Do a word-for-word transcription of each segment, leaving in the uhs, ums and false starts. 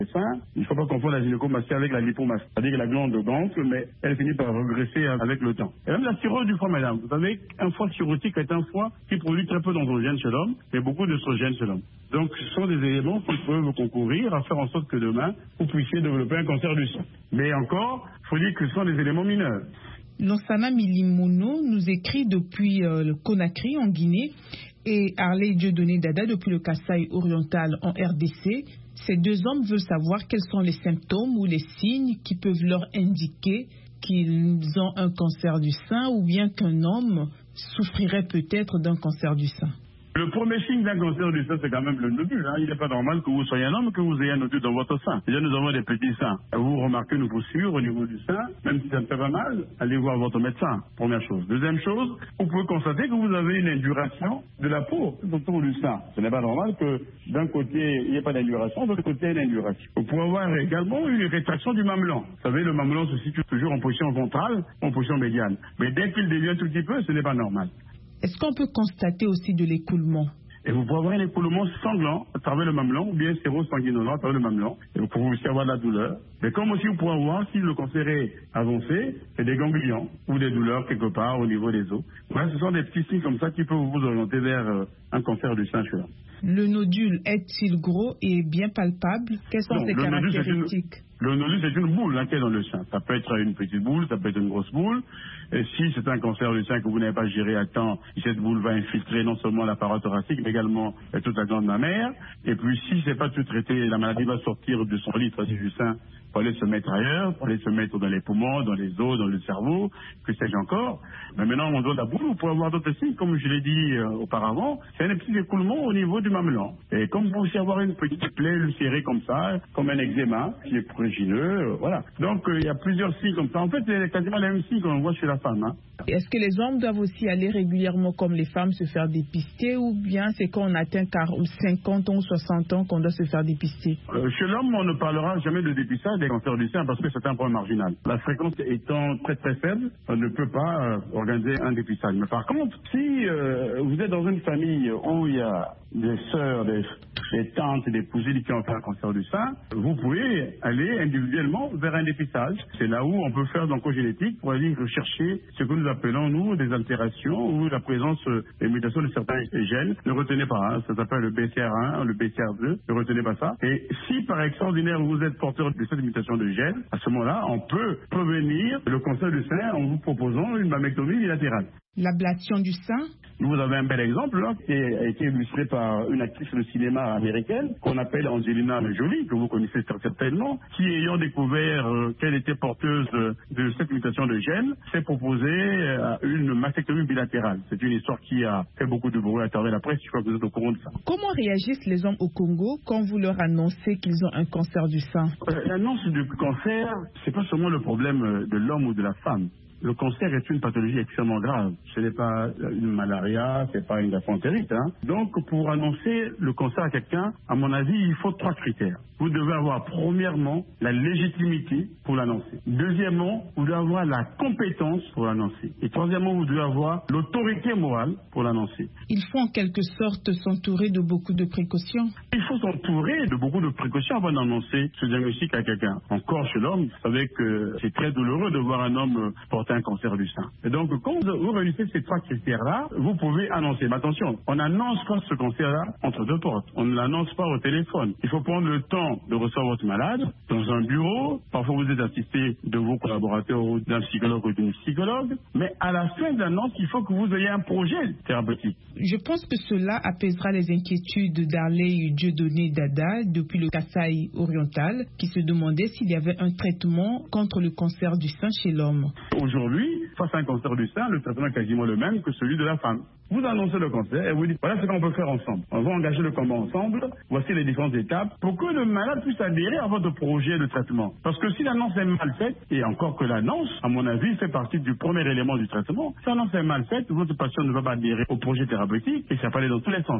sein. Il ne faut pas confondre la gynécomastie avec la lipomastie. C'est-à-dire que la glande gonfle, mais elle finit par regresser avec le temps. Et même la cirrhose du foie, madame. Vous savez qu'un foie cirrhotique est un foie qui produit très peu d'androgènes chez l'homme, mais beaucoup d'œstrogènes chez l'homme. Donc ce sont des éléments qui peuvent concourir à faire en sorte que demain, vous puissiez développer un cancer du sein. Mais encore, il faut dire que ce sont des éléments mineurs. Lansana Milimono nous écrit depuis euh, le Conakry en Guinée et Harley Dieudonné Dada depuis le Kasaï oriental en R D C. Ces deux hommes veulent savoir quels sont les symptômes ou les signes qui peuvent leur indiquer qu'ils ont un cancer du sein ou bien qu'un homme souffrirait peut-être d'un cancer du sein. Le premier signe d'un cancer du sein, c'est quand même le nodule. Hein. Il n'est pas normal que vous soyez un homme, que vous ayez un nodule dans votre sein. Déjà, nous avons des petits seins. Vous remarquez une poussure au niveau du sein, même si ça ne fait pas mal, allez voir votre médecin, première chose. Deuxième chose, vous pouvez constater que vous avez une induration de la peau autour du sein. Ce n'est pas normal que d'un côté, il n'y ait pas d'induration, de l'autre côté, il y a une induration. Vous pouvez avoir également une rétraction du mamelon. Vous savez, le mamelon se situe toujours en position ventrale, en position médiane. Mais dès qu'il devient un tout petit peu, ce n'est pas normal. Est-ce qu'on peut constater aussi de l'écoulement? Et vous pouvez avoir un écoulement sanglant à travers le mamelon ou bien séro-sanguinolent à travers le mamelon. Et vous pouvez aussi avoir de la douleur. Mais comme aussi vous pouvez avoir, si le cancer est avancé, c'est des ganglions ou des douleurs quelque part au niveau des os. Voilà, ce sont des petits signes comme ça qui peuvent vous orienter vers euh, un cancer du sein chez l'homme. Le nodule est-il gros et bien palpable? Quelles sont non, ses caractéristiques? Le nodule, c'est une boule hein, qui est dans le sein. Ça peut être une petite boule, ça peut être une grosse boule. Et si c'est un cancer du sein que vous n'avez pas géré à temps, cette boule va infiltrer non seulement la paroi thoracique, mais également toute la glande mammaire. Et puis si c'est pas tout traité, la maladie va sortir de son litre du sein pour aller se mettre ailleurs, pour aller se mettre dans les poumons, dans les os, dans le cerveau, que sais-je encore. Mais maintenant, on doit la boule, vous pouvez avoir d'autres signes, comme je l'ai dit euh, auparavant, c'est un petit écoulement au niveau du mamelon. Et comme vous pouvez avoir une petite plaie ulcérée comme ça, comme un eczéma, qui est prurigineux, euh, voilà. Donc, euh, il y a plusieurs signes comme ça. En fait, c'est quasiment les mêmes signes qu'on voit chez la femme. Hein. Est-ce que les hommes doivent aussi aller régulièrement, comme les femmes, se faire dépister, ou bien c'est quand on atteint cinquante ans ou soixante ans qu'on doit se faire dépister? euh, Chez l'homme, on ne parlera jamais de dépistage des cancers du sein parce que c'est un point marginal. La fréquence étant très très faible, on ne peut pas euh, organiser un dépistage. Mais par contre, si euh, vous êtes dans une famille où il y a des sœurs, des, des tantes, des cousines qui ont fait un cancer du sein, vous pouvez aller individuellement vers un dépistage. C'est là où on peut faire l'oncogénétique pour aller rechercher ce que nous appelons, nous, des altérations ou la présence des mutations de certains gènes. Ne retenez pas, hein, ça s'appelle le B C R un, le B C R deux, ne retenez pas ça. Et si par extraordinaire vous êtes porteur de cette mutation de gène, à ce moment-là, on peut prévenir le cancer du sein en vous proposant une mammectomie bilatérale. L'ablation du sein? Vous avez un bel exemple là, qui a été illustré par une actrice de cinéma américaine qu'on appelle Angelina Jolie, que vous connaissez certainement, qui ayant découvert euh, qu'elle était porteuse de, de cette mutation de gène, s'est proposée euh, une mastectomie bilatérale. C'est une histoire qui a fait beaucoup de bruit à travers la presse, je crois que vous êtes au courant de ça. Comment réagissent les hommes au Congo quand vous leur annoncez qu'ils ont un cancer du sein? euh, L'annonce du cancer, c'est pas seulement le problème de l'homme ou de la femme. Le cancer est une pathologie extrêmement grave. Ce n'est pas une malaria, ce n'est pas une gastroentérite. Hein. Donc, pour annoncer le cancer à quelqu'un, à mon avis, il faut trois critères. Vous devez avoir, premièrement, la légitimité pour l'annoncer. Deuxièmement, vous devez avoir la compétence pour l'annoncer. Et troisièmement, vous devez avoir l'autorité morale pour l'annoncer. Il faut en quelque sorte s'entourer de beaucoup de précautions. Il faut s'entourer de beaucoup de précautions avant d'annoncer ce diagnostic à quelqu'un. Encore chez l'homme, vous savez que c'est très douloureux de voir un homme porter un cancer du sein. Et donc, quand vous réunissez ces trois critères-là, vous pouvez annoncer. Mais attention, on n'annonce pas ce cancer-là entre deux portes. On ne l'annonce pas au téléphone. Il faut prendre le temps de recevoir votre malade dans un bureau. Parfois, vous êtes assisté de vos collaborateurs ou d'un psychologue ou d'une psychologue. Mais à la fin de l'annonce, il faut que vous ayez un projet thérapeutique. Je pense que cela apaisera les inquiétudes d'Harley Dieudonné Dada depuis le Kasaï oriental qui se demandait s'il y avait un traitement contre le cancer du sein chez l'homme. Aujourd'hui, face à un cancer du sein, le traitement est quasiment le même que celui de la femme. Vous annoncez le cancer et vous dites voilà ce qu'on peut faire ensemble. On va engager le combat ensemble. Voici les différentes étapes pour que le malade puisse adhérer à votre projet de traitement. Parce que si l'annonce est mal faite, et encore que l'annonce, à mon avis, fait partie du premier élément du traitement, si l'annonce est mal faite, votre patient ne va pas adhérer au projet thérapeutique et ça va aller dans tous les sens.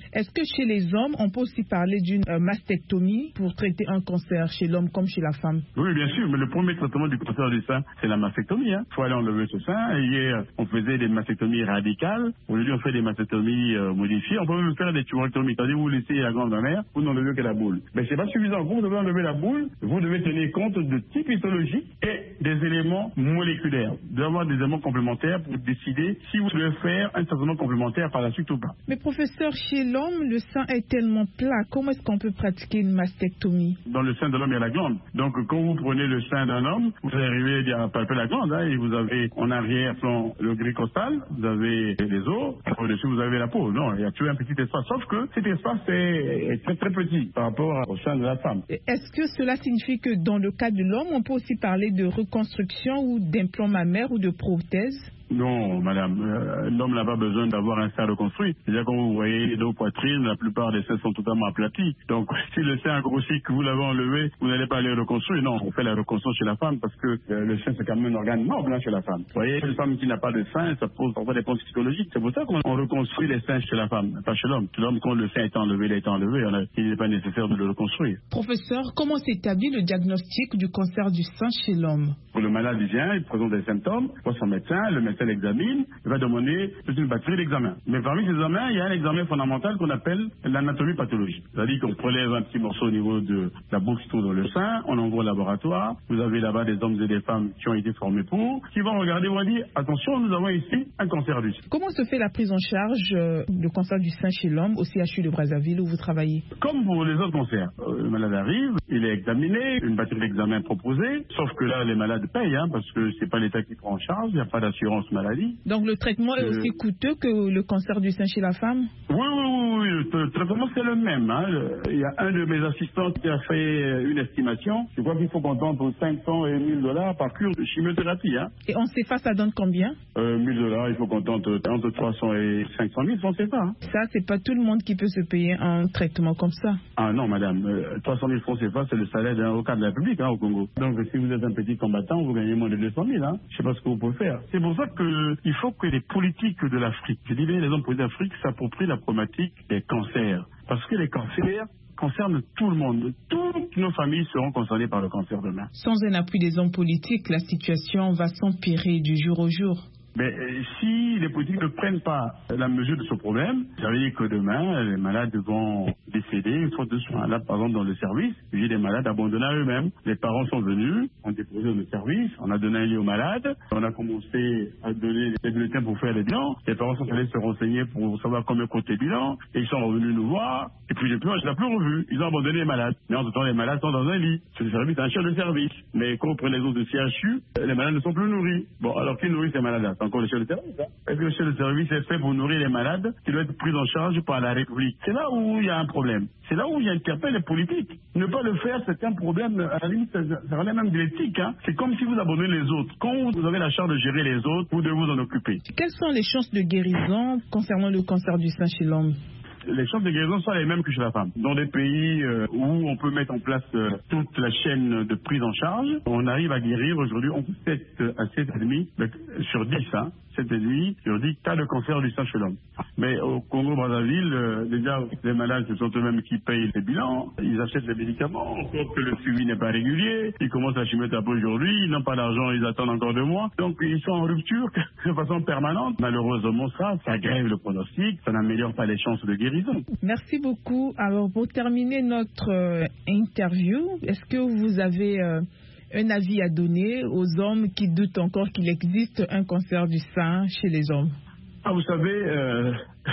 Est-ce que chez les hommes, on peut aussi parler d'une euh, mastectomie pour traiter un cancer chez l'homme comme chez la femme? Oui, bien sûr, mais le premier traitement du cancer du sein, c'est la mastectomie. Il hein. faut aller enlever ce sein. Hier, on faisait des mastectomies radicales. Aujourd'hui, on fait des mastectomies euh, modifiées. On peut même faire des tumorectomies. C'est-à-dire, vous laissez la glande mammaire, vous n'enlevez que la boule. Mais c'est pas suffisant. Vous devez enlever la boule. Vous devez tenir compte de type histologique et des éléments moléculaires. Vous devez avoir des éléments complémentaires pour décider si vous devez faire un traitement complémentaire par la suite ou pas. Mais professeur, chez l'homme, le sein est tellement plat. Comment est-ce qu'on peut pratiquer une mastectomie? Dans le sein de l'homme, il y a la glande. Donc, quand vous prenez le sein d'un homme, vous arrivez à palper la glande, hein, et vous avez en arrière-plan le gris costal, vous avez les os, au-dessus vous avez la peau. Non, il y a toujours un petit espace. Sauf que cet espace est très très petit par rapport au sein de la femme. Est-ce que cela signifie que dans le cas de l'homme, on peut aussi parler de reconstruction ou d'implant mammaire ou de prothèse? Non, madame, euh, l'homme n'a pas besoin d'avoir un sein reconstruit. C'est-à-dire, quand vous voyez les deux poitrines, la plupart des seins sont totalement aplatis. Donc, si le sein a grossi, que vous l'avez enlevé, vous n'allez pas les reconstruire. Non, on fait la reconstruction chez la femme parce que euh, le sein, c'est quand même un organe noble hein, chez la femme. Vous voyez, une femme qui n'a pas de sein, ça pose parfois des problèmes psychologiques. C'est pour ça qu'on reconstruit les seins chez la femme, pas chez l'homme. Chez l'homme, quand le sein est enlevé, il est enlevé. A, il n'est pas nécessaire de le reconstruire. Professeur, comment s'établit le diagnostic du cancer du sein chez l'homme? Pour le malade, il vient, il présente des symptômes, il voit son médecin, le médecin l'examine, il va demander toute une batterie d'examens. Mais parmi ces examens, il y a un examen fondamental qu'on appelle l'anatomie pathologique. C'est-à-dire qu'on prélève un petit morceau au niveau de la bouche qui tourne dans le sein, on envoie au laboratoire, vous avez là-bas des hommes et des femmes qui ont été formés pour, qui vont regarder, vont dire, attention, nous avons ici un cancer du sein. Comment se fait la prise en charge euh, du cancer du sein chez l'homme au C H U de Brazzaville où vous travaillez? Comme pour les autres cancers, euh, le malade arrive, il est examiné, une batterie d'examens proposée, sauf que là, les malades payent, hein, parce que c'est pas l'État qui prend en charge, il n'y a pas d'assurance maladie. Donc le traitement est euh... aussi coûteux que le cancer du sein chez la femme? Oui, oui, oui, oui. Le traitement c'est le même. Hein. Il y a un de mes assistants qui a fait une estimation. Je crois qu'il faut qu'on tente entre cinq cents et mille dollars par cure de chimiothérapie. Hein. Et on sait pas, ça donne combien? euh, mille dollars, il faut qu'on tente entre trois cents et cinq cent mille, on sait pas. Hein. Ça, c'est pas tout le monde qui peut se payer un traitement comme ça. Ah non, madame, euh, trois cent mille francs C F A, c'est le salaire d'un avocat de la République hein, au Congo. Donc si vous êtes un petit combattant, vous gagnez moins de deux cent mille. Hein. Je sais pas ce que vous pouvez faire. C'est pour ça qu'il faut que les politiques de l'Afrique, je dis bien les hommes politiques d'Afrique, s'approprient la problématique des cancers. Parce que les cancers concernent tout le monde. Toutes nos familles seront concernées par le cancer demain. Sans un appui des hommes politiques, la situation va s'empirer du jour au jour. Mais euh, si les politiques ne prennent pas la mesure de ce problème, ça veut dire que demain, les malades vont décéder faute de soins. Là, par exemple, dans le service, j'ai des malades abandonnés à eux-mêmes. Les parents sont venus, ont déposé dans le service, on a donné un lit aux malades, on a commencé à donner des bulletins pour faire les bilans. Les parents sont allés se renseigner pour savoir combien coûte les bilans, et ils sont revenus nous voir, et puis depuis, je ne l'ai plus revu. Ils ont abandonné les malades. Mais en tout temps, les malades sont dans un lit. C'est le service, un chef de service. Mais quand on prend les autres de C H U, les malades ne sont plus nourris. Bon, alors qui nourrit ces malades-là? Encore le chef de service. Hein. Et puis le chef de service est fait pour nourrir les malades qui doivent être pris en charge par la République. C'est là où il y a un problème. C'est là où j'interpelle les politiques. Ne pas le faire, c'est un problème, à la limite, ça, ça relève même de l'éthique. Hein. C'est comme si vous abandonnez les autres. Quand vous avez la charge de gérer les autres, vous devez vous en occuper. Quelles sont les chances de guérison concernant le cancer du sein chez l'homme? Les chances de guérison sont les mêmes que chez la femme. Dans des pays euh, où on peut mettre en place euh, toute la chaîne de prise en charge, on arrive à guérir aujourd'hui entre sept à sept virgule cinq sur dix, hein, sept virgule cinq sur dix cas de cancer du sein chez l'homme. Mais au Congo-Brazzaville, euh, déjà, les malades, ce sont eux-mêmes qui payent les bilans, ils achètent les médicaments, encore que le suivi n'est pas régulier, ils commencent à chimiothérapie aujourd'hui, ils n'ont pas d'argent, ils attendent encore deux mois, donc ils sont en rupture de façon permanente. Malheureusement, ça, ça grève le pronostic, ça n'améliore pas les chances de guérison. Merci beaucoup. Alors, pour terminer notre euh, interview, est-ce que vous avez euh, un avis à donner aux hommes qui doutent encore qu'il existe un cancer du sein chez les hommes? Ah, vous savez, euh,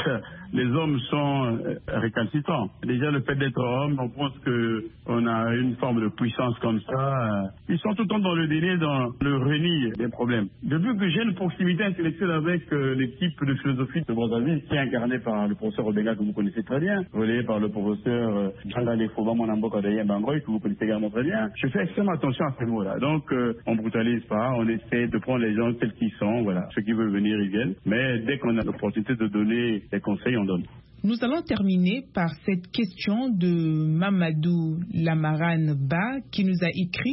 les hommes sont récalcitrants. Déjà, le fait d'être homme, on pense qu'on a une forme de puissance comme ça. Ils sont tout le temps dans le délai, dans le reni des problèmes. Depuis que j'ai une proximité intellectuelle avec euh, l'équipe de philosophie de Brazzaville, qui est incarnée par le professeur Obenga, que vous connaissez très bien, relayé par le professeur euh, Djangale Foba Monamboka Dayen Bangoy, que vous connaissez également très bien. Je fais extrêmement attention à ces mots-là. Donc, euh, on brutalise pas, on essaie de prendre les gens tels qu'ils sont. Voilà, ceux qui veulent venir, ils viennent. Mais dès qu'on a l'opportunité de donner des conseils, on donne. Nous allons terminer par cette question de Mamadou Lamarane Ba qui nous a écrit: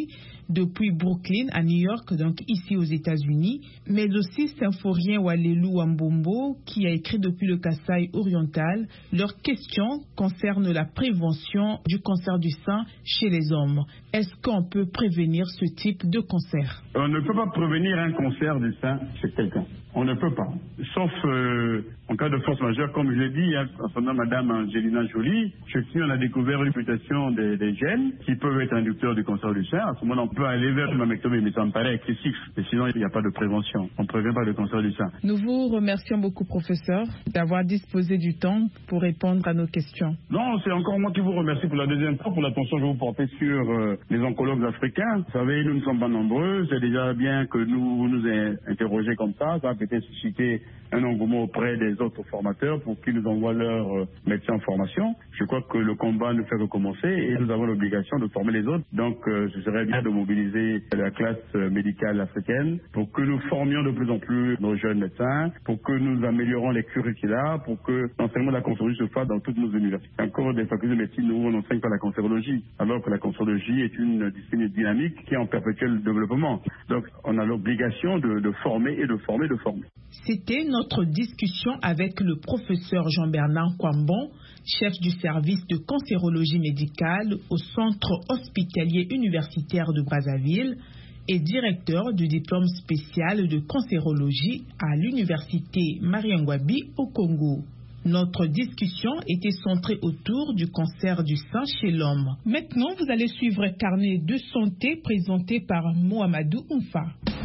depuis Brooklyn à New York, donc ici aux États-Unis, mais aussi Symphorien Walelu Wambombo qui a écrit depuis le Kasaï oriental. Leurs questions concernent la prévention du cancer du sein chez les hommes. Est-ce qu'on peut prévenir ce type de cancer? On ne peut pas prévenir un cancer du sein chez quelqu'un. On ne peut pas. Sauf euh, en cas de force majeure, comme je l'ai dit, hein, concernant Madame Angelina Jolie, chez qui on a découvert une mutation des, des gènes qui peuvent être inducteurs du cancer du sein. À ce moment-là, on peut aller vers une mammectomie, mais ça me paraît excessif. Et sinon, il n'y a pas de prévention. On ne prévient pas le cancer du sein. Nous vous remercions beaucoup, professeur, d'avoir disposé du temps pour répondre à nos questions. Non, c'est encore moi qui vous remercie pour la deuxième fois, pour l'attention que vous portez sur euh, les oncologues africains. Vous savez, nous ne sommes pas nombreux. C'est déjà bien que nous vous nous ayons interrogés comme ça. Ça a peut-être suscité un engouement auprès des autres formateurs pour qu'ils nous envoient leurs euh, médecins en formation. Je crois que le combat ne fait que commencer et nous avons l'obligation de former les autres. Donc, euh, ce serait bien de mobiliser la classe euh, médicale africaine pour que nous formions de plus en plus nos jeunes médecins, pour que nous améliorons les curricula, pour que l'enseignement de la cancérologie se fasse dans toutes nos universités. Encore des facultés de médecine où on n'enseigne pas la cancérologie, alors que la cancérologie est une discipline dynamique qui est en perpétuel développement. Donc, on a l'obligation de, de former et de former, de former. C'était notre discussion avec le professeur Jean-Bernard Kwambon, chef du service de cancérologie médicale au Centre hospitalier universitaire de Brazzaville et directeur du diplôme spécial de cancérologie à l'université Mariangwabi au Congo. Notre discussion était centrée autour du cancer du sein chez l'homme. Maintenant, vous allez suivre un carnet de santé présenté par Mohamedou Oumfa.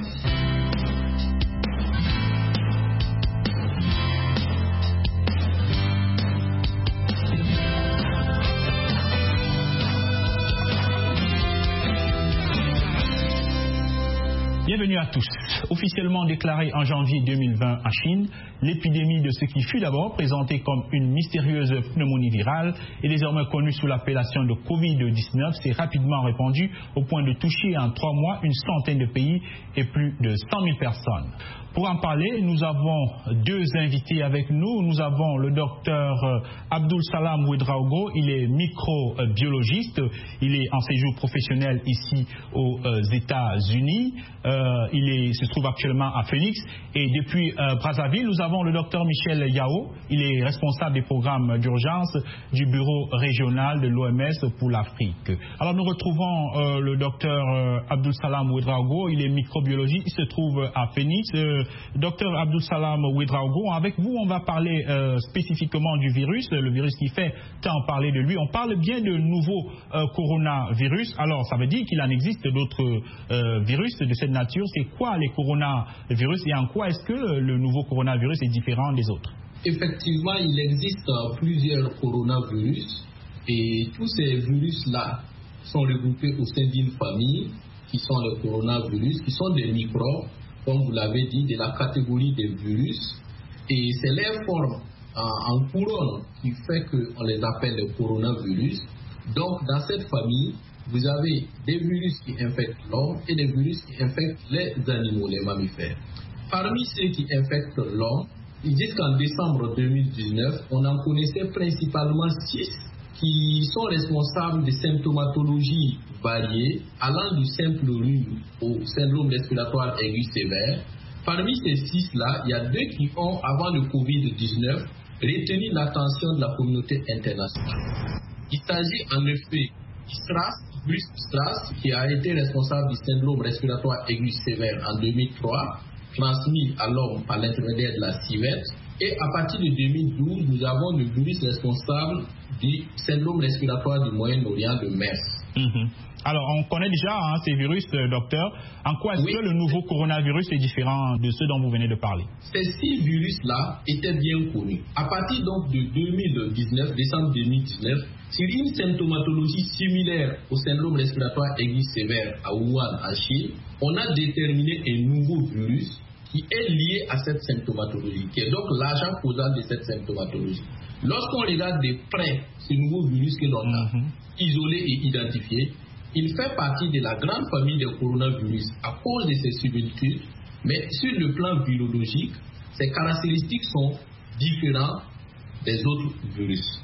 Bienvenue à tous. Officiellement déclarée en janvier deux mille vingt en Chine, l'épidémie de ce qui fut d'abord présentée comme une mystérieuse pneumonie virale et désormais connue sous l'appellation de covid dix-neuf s'est rapidement répandue au point de toucher en trois mois une centaine de pays et plus de cent mille personnes. Pour en parler, nous avons deux invités avec nous. Nous avons le docteur Abdul Salam Ouedraogo, il est microbiologiste, il est en séjour professionnel ici aux États-Unis. Euh, il est, se trouve actuellement à Phoenix. Et depuis euh, Brazzaville, nous avons le docteur Michel Yao, il est responsable des programmes d'urgence du bureau régional de l'O M S pour l'Afrique. Alors nous retrouvons euh, le docteur euh, Abdul Salam Ouedraogo, il est microbiologiste, il se trouve à Phoenix. Euh, Docteur Abdul Salam Ouedraogo, avec vous, on va parler euh, spécifiquement du virus, le virus qui fait tant parler de lui. On parle bien de nouveau euh, coronavirus. Alors, ça veut dire qu'il en existe d'autres euh, virus de cette nature. C'est quoi les coronavirus et en quoi est-ce que le, le nouveau coronavirus est différent des autres? Effectivement, il existe plusieurs coronavirus et tous ces virus-là sont regroupés au sein d'une famille qui sont les coronavirus, qui sont des microbes, comme vous l'avez dit, de la catégorie des virus, et c'est leur forme en, en couronne qui fait qu'on les appelle les coronavirus. Donc, dans cette famille, vous avez des virus qui infectent l'homme et des virus qui infectent les animaux, les mammifères. Parmi ceux qui infectent l'homme, jusqu'en décembre deux mille dix-neuf, on en connaissait principalement six qui sont responsables de symptomatologies variées, allant du simple rhume au syndrome respiratoire aigu sévère. Parmi ces six-là, il y a deux qui ont, avant le covid dix-neuf, retenu l'attention de la communauté internationale. Il s'agit en effet du SRAS, virus SRAS, qui a été responsable du syndrome respiratoire aigu sévère en deux mille trois, transmis à l'homme par l'intermédiaire de la civette. Et à partir de deux mille douze, nous avons le virus responsable du syndrome respiratoire du Moyen-Orient, de MERS. Mm-hmm. Alors, on connaît déjà hein, ces virus, euh, docteur. En quoi est-ce oui. que le nouveau coronavirus est différent de ceux dont vous venez de parler? Ces six virus-là étaient bien connus. À partir donc de deux mille dix-neuf, décembre deux mille dix-neuf, sur une symptomatologie similaire au syndrome respiratoire aigu sévère à Wuhan, en Chine, on a déterminé un nouveau virus qui est lié à cette symptomatologie, qui est donc l'agent causal de cette symptomatologie. Lorsqu'on regarde de près ce nouveau virus que l'on a mm-hmm. isolé et identifié, il fait partie de la grande famille des coronavirus à cause de ses similitudes, mais sur le plan virologique, ses caractéristiques sont différentes des autres virus.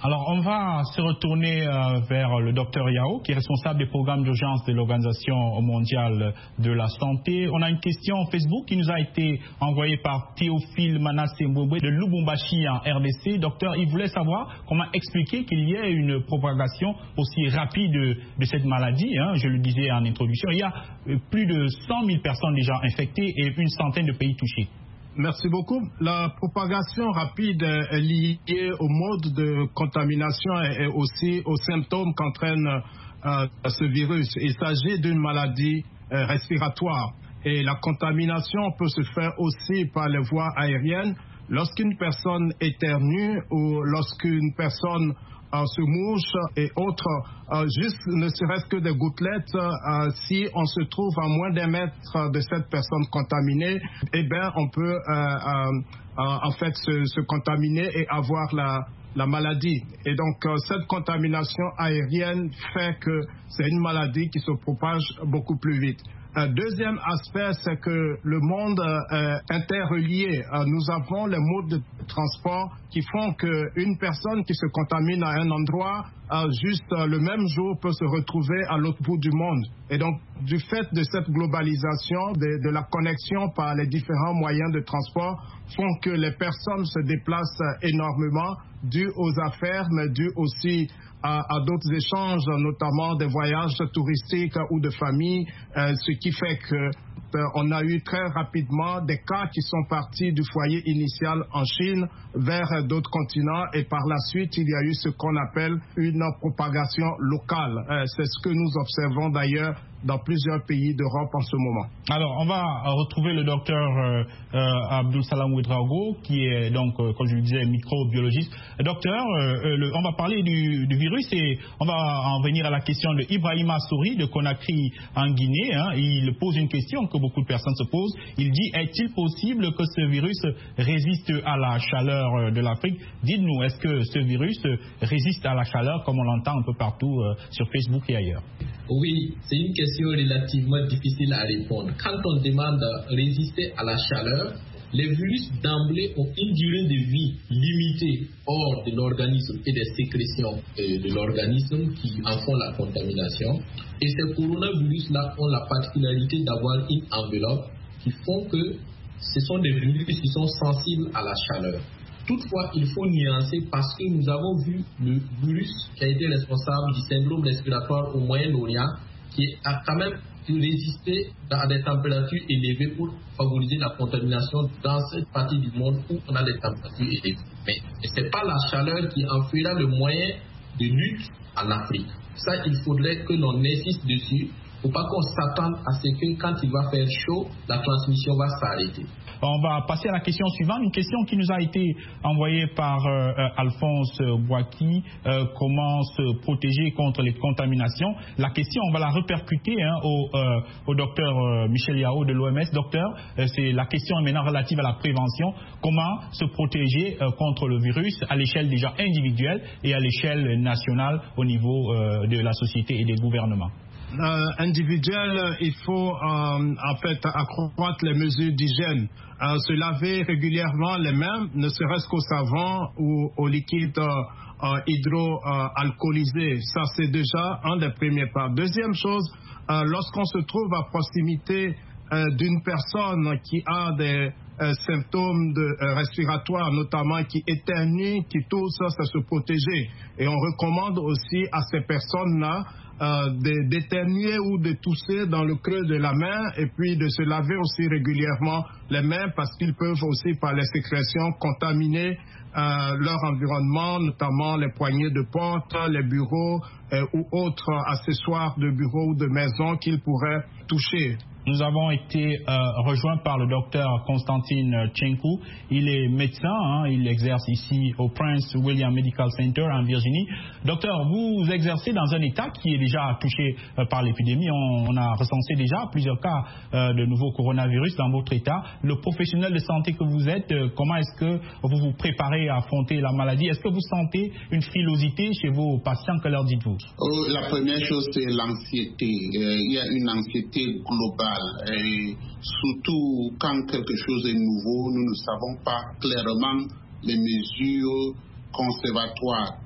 Alors, on va se retourner euh, vers le docteur Yao, qui est responsable des programmes d'urgence de l'Organisation mondiale de la santé. On a une question Facebook qui nous a été envoyée par Théophile Manassé Mboué de Lubumbashi en R D C. Docteur, il voulait savoir comment expliquer qu'il y ait une propagation aussi rapide de, de cette maladie. Hein. Je le disais en introduction, il y a plus de cent mille personnes déjà infectées et une centaine de pays touchés. Merci beaucoup. La propagation rapide est liée au mode de contamination et aussi aux symptômes qu'entraîne euh, ce virus. Il s'agit d'une maladie euh, respiratoire et la contamination peut se faire aussi par les voies aériennes. Lorsqu'une personne éternue ou lorsqu'une personne euh, se mouche et autres, euh, juste ne serait-ce que des gouttelettes, euh, si on se trouve à moins d'un mètre de cette personne contaminée, eh bien on peut euh, euh, euh, en fait se, se contaminer et avoir la, la maladie. Et donc euh, cette contamination aérienne fait que c'est une maladie qui se propage beaucoup plus vite. Un deuxième aspect, c'est que le monde est interrelié. Nous avons les modes de transport qui font qu'une personne qui se contamine à un endroit, juste le même jour, peut se retrouver à l'autre bout du monde. Et donc, du fait de cette globalisation, de, de la connexion par les différents moyens de transport, font que les personnes se déplacent énormément, dû aux affaires, mais dû aussi à, à d'autres échanges, notamment des voyages touristiques ou de famille, euh, ce qui fait que euh, on a eu très rapidement des cas qui sont partis du foyer initial en Chine vers euh, d'autres continents et par la suite il y a eu ce qu'on appelle une propagation locale. Euh, c'est ce que nous observons d'ailleurs dans plusieurs pays d'Europe en ce moment. Alors, on va retrouver le docteur euh, euh, Abdul Salam Ouedraogo, qui est donc, euh, comme je le disais, microbiologiste. Docteur, euh, le, on va parler du, du virus et on va en venir à la question de Ibrahima Souri de Conakry en Guinée. Hein. Il pose une question que beaucoup de personnes se posent. Il dit, est-il possible que ce virus résiste à la chaleur de l'Afrique? Dites-nous, est-ce que ce virus résiste à la chaleur comme on l'entend un peu partout euh, sur Facebook et ailleurs? Oui, c'est une question relativement difficile à répondre. Quand on demande de résister à la chaleur, les virus d'emblée ont une durée de vie limitée hors de l'organisme et des sécrétions de l'organisme qui en font la contamination. Et ces coronavirus-là ont la particularité d'avoir une enveloppe qui font que ce sont des virus qui sont sensibles à la chaleur. Toutefois, il faut nuancer parce que nous avons vu le virus qui a été responsable du syndrome respiratoire au Moyen-Orient qui a quand même pu résister à des températures élevées pour favoriser la contamination dans cette partie du monde où on a des températures élevées. Mais ce n'est pas la chaleur qui en fera le moyen de lutte en Afrique. Ça, il faudrait que l'on insiste dessus. Il ne faut pas qu'on s'attende à ce que quand il va faire chaud, la transmission va s'arrêter. On va passer à la question suivante, une question qui nous a été envoyée par euh, Alphonse Boaki. Euh, comment se protéger contre les contaminations? La question, on va la répercuter hein, au, euh, au docteur euh, Michel Yao de l'O M S. Docteur, euh, c'est la question maintenant relative à la prévention. Comment se protéger euh, contre le virus à l'échelle déjà individuelle et à l'échelle nationale au niveau euh, de la société et des gouvernements? Euh, individuel, il faut euh, en fait accroître les mesures d'hygiène, euh, se laver régulièrement les mains, ne serait-ce qu'au savon ou au liquide euh, euh, hydroalcoolisé. Ça, c'est déjà un des premiers pas. Deuxième chose, euh, lorsqu'on se trouve à proximité euh, d'une personne qui a des euh, symptômes de, euh, respiratoires, notamment qui éternue, qui tousse, c'est se protéger. Et on recommande aussi à ces personnes-là Euh, d'éternuer ou de tousser dans le creux de la main et puis de se laver aussi régulièrement les mains parce qu'ils peuvent aussi par les sécrétions contaminer euh, leur environnement, notamment les poignées de porte, les bureaux euh, ou autres accessoires de bureau ou de maison qu'ils pourraient toucher. Nous avons été euh, rejoints par le docteur Constantine Tchenkou. Il est médecin, hein, il exerce ici au Prince William Medical Center en Virginie. Docteur, vous exercez dans un État qui est déjà touché euh, par l'épidémie. On, on a recensé déjà plusieurs cas euh, de nouveaux coronavirus dans votre État. Le professionnel de santé que vous êtes, euh, comment est-ce que vous vous préparez à affronter la maladie? Est-ce que vous sentez une frilosité chez vos patients? Que leur dites-vous? Oh, la première chose, c'est l'anxiété. Euh, il y a une anxiété globale. Et surtout quand quelque chose est nouveau, nous ne savons pas clairement les mesures conservatoires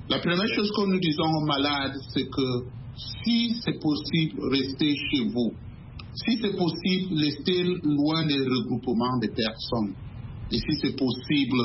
La première chose que nous disons aux malades, c'est que si c'est possible, restez chez vous. Si c'est possible, restez loin des regroupements de personnes. Et si c'est possible,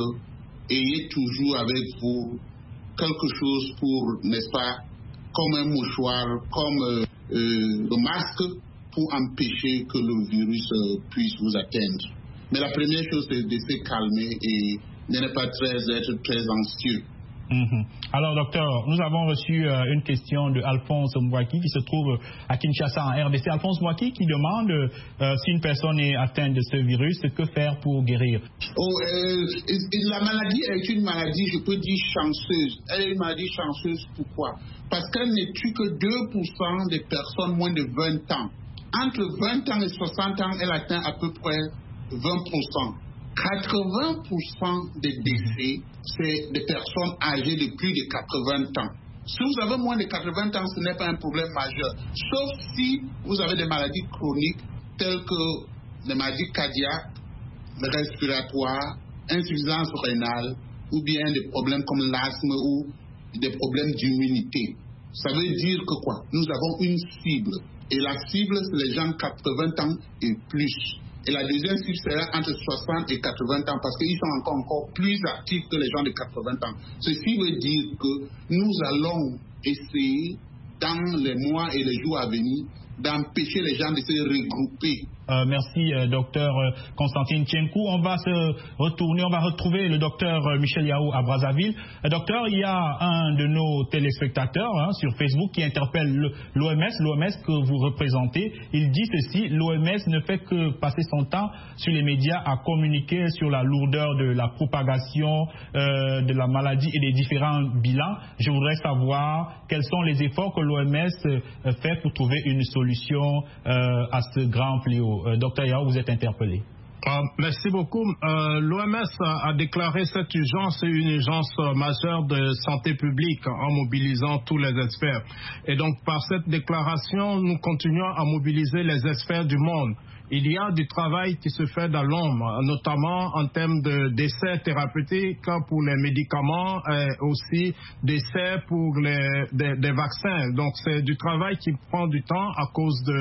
ayez toujours avec vous quelque chose pour, n'est-ce pas, comme un mouchoir, comme euh, euh, le masque, pour empêcher que le virus euh, puisse vous atteindre. Mais la première chose, c'est de se calmer et de ne pas très, être très anxieux. Mm-hmm. Alors, docteur, nous avons reçu euh, une question de Alphonse Mwaki qui se trouve à Kinshasa en R D C. Alphonse Mwaki qui demande euh, si une personne est atteinte de ce virus, que faire pour guérir? Oh, euh, la maladie est une maladie, je peux dire, chanceuse. Elle est une maladie chanceuse, pourquoi? Parce qu'elle ne tue que deux pour cent des personnes moins de vingt ans. Entre vingt ans et soixante ans, elle atteint à peu près vingt pour cent. quatre-vingts pour cent des décès, c'est des personnes âgées de plus de quatre-vingts ans. Si vous avez moins de quatre-vingts ans, ce n'est pas un problème majeur. Sauf si vous avez des maladies chroniques telles que les maladies cardiaques, respiratoires, insuffisance rénale, ou bien des problèmes comme l'asthme ou des problèmes d'immunité. Ça veut dire que quoi? Nous avons une cible. Et la cible, c'est les gens de quatre-vingts ans et plus. Et la deuxième cible sera entre soixante et quatre-vingts ans parce qu'ils sont encore, encore plus actifs que les gens de quatre-vingts ans. Ceci veut dire que nous allons essayer, dans les mois et les jours à venir, d'empêcher les gens de se regrouper. Euh, merci, euh, docteur euh, Constantine Tienkou. On va se retourner, on va retrouver le docteur euh, Michel Yao à Brazzaville. Euh, docteur, il y a un de nos téléspectateurs hein, sur Facebook qui interpelle l'O M S, l'O M S que vous représentez. Il dit ceci: l'O M S ne fait que passer son temps sur les médias à communiquer sur la lourdeur de la propagation euh, de la maladie et des différents bilans. Je voudrais savoir quels sont les efforts que l'O M S euh, fait pour trouver une solution euh, à ce grand fléau. Euh, docteur Yao, vous êtes interpellé. Euh, merci beaucoup. Euh, L'O M S a, a déclaré cette urgence une urgence majeure de santé publique en mobilisant tous les experts. Et donc, par cette déclaration, nous continuons à mobiliser les experts du monde. Il y a du travail qui se fait dans l'ombre, notamment en termes de d'essais thérapeutiques pour les médicaments et aussi d'essais pour les des, des vaccins. Donc c'est du travail qui prend du temps à cause de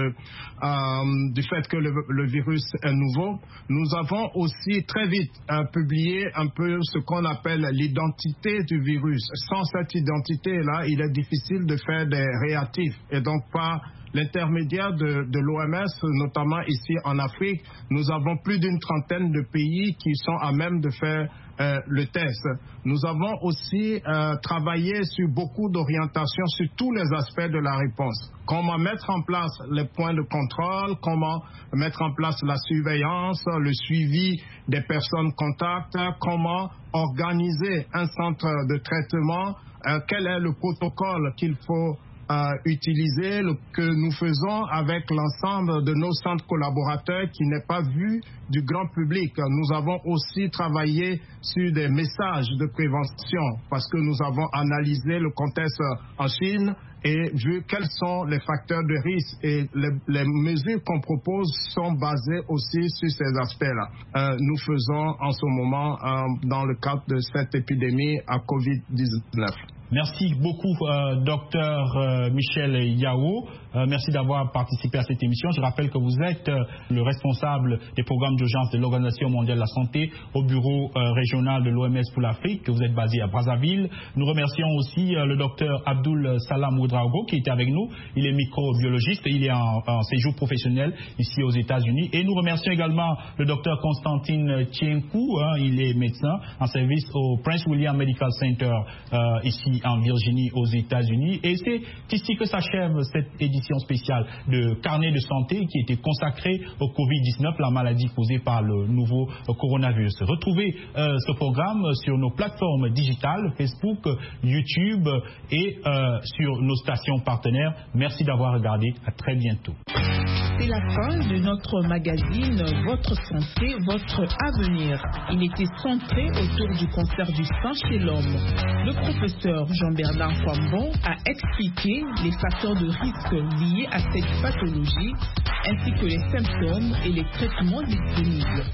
euh, du fait que le, le virus est nouveau. Nous avons aussi très vite euh, publié un peu ce qu'on appelle l'identité du virus. Sans cette identité-là, il est difficile de faire des réactifs et donc pas l'intermédiaire de, de l'O M S, notamment ici en Afrique, nous avons plus d'une trentaine de pays qui sont à même de faire euh, le test. Nous avons aussi euh, travaillé sur beaucoup d'orientations sur tous les aspects de la réponse. Comment mettre en place les points de contrôle, comment mettre en place la surveillance, le suivi des personnes contacts, comment organiser un centre de traitement, euh, quel est le protocole qu'il faut Euh, utiliser, le, que nous faisons avec l'ensemble de nos centres collaborateurs qui n'est pas vu du grand public. Nous avons aussi travaillé sur des messages de prévention parce que nous avons analysé le contexte en Chine et vu quels sont les facteurs de risque et les, les mesures qu'on propose sont basées aussi sur ces aspects-là. Euh, nous faisons en ce moment euh, dans le cadre de cette épidémie à covid dix-neuf. Merci beaucoup, euh, docteur euh, Michel Yao. Euh, merci d'avoir participé à cette émission. Je rappelle que vous êtes euh, le responsable des programmes d'urgence de l'Organisation mondiale de la santé au bureau euh, régional de l'O M S pour l'Afrique, que vous êtes basé à Brazzaville. Nous remercions aussi euh, le docteur Abdul Salam Ouedraogo qui est avec nous. Il est microbiologiste, il est en, en séjour professionnel ici aux États-Unis. Et nous remercions également le docteur Constantine Tienkou. Hein, il est médecin en service au Prince William Medical Center euh, ici en Virginie aux États-Unis. Et c'est ici que s'achève cette édition spéciale de Carnet de santé qui était consacrée au covid dix-neuf, la maladie causée par le nouveau coronavirus. Retrouvez euh, ce programme sur nos plateformes digitales, Facebook, YouTube et euh, sur nos stations partenaires. Merci d'avoir regardé. À très bientôt. C'est la fin de notre magazine Votre santé, votre avenir. Il était centré autour du cancer du sein chez l'homme. Le professeur Jean-Bernard Kwambon a expliqué les facteurs de risque liés à cette pathologie, ainsi que les symptômes et les traitements disponibles.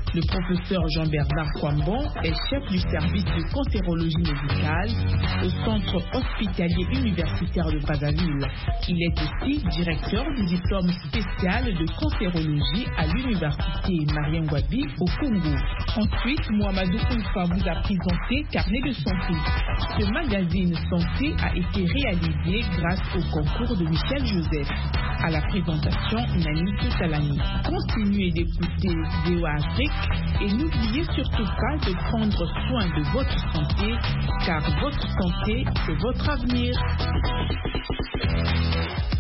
Le professeur Jean-Bernard Kwambon est chef du service de cancérologie médicale au centre hospitalier universitaire de Brazzaville. Il est aussi directeur du diplôme spécial de cancérologie à l'université Marien Ngouabi au Congo. Ensuite, Mohamedou Oulfa vous a présenté Carnet de santé. Ce magazine santé a été réalisé grâce au concours de Michel Joseph. À la présentation, Nani Totalani. Continuez d'écouter V O A Afrique et n'oubliez surtout pas de prendre soin de votre santé, car votre santé, c'est votre avenir.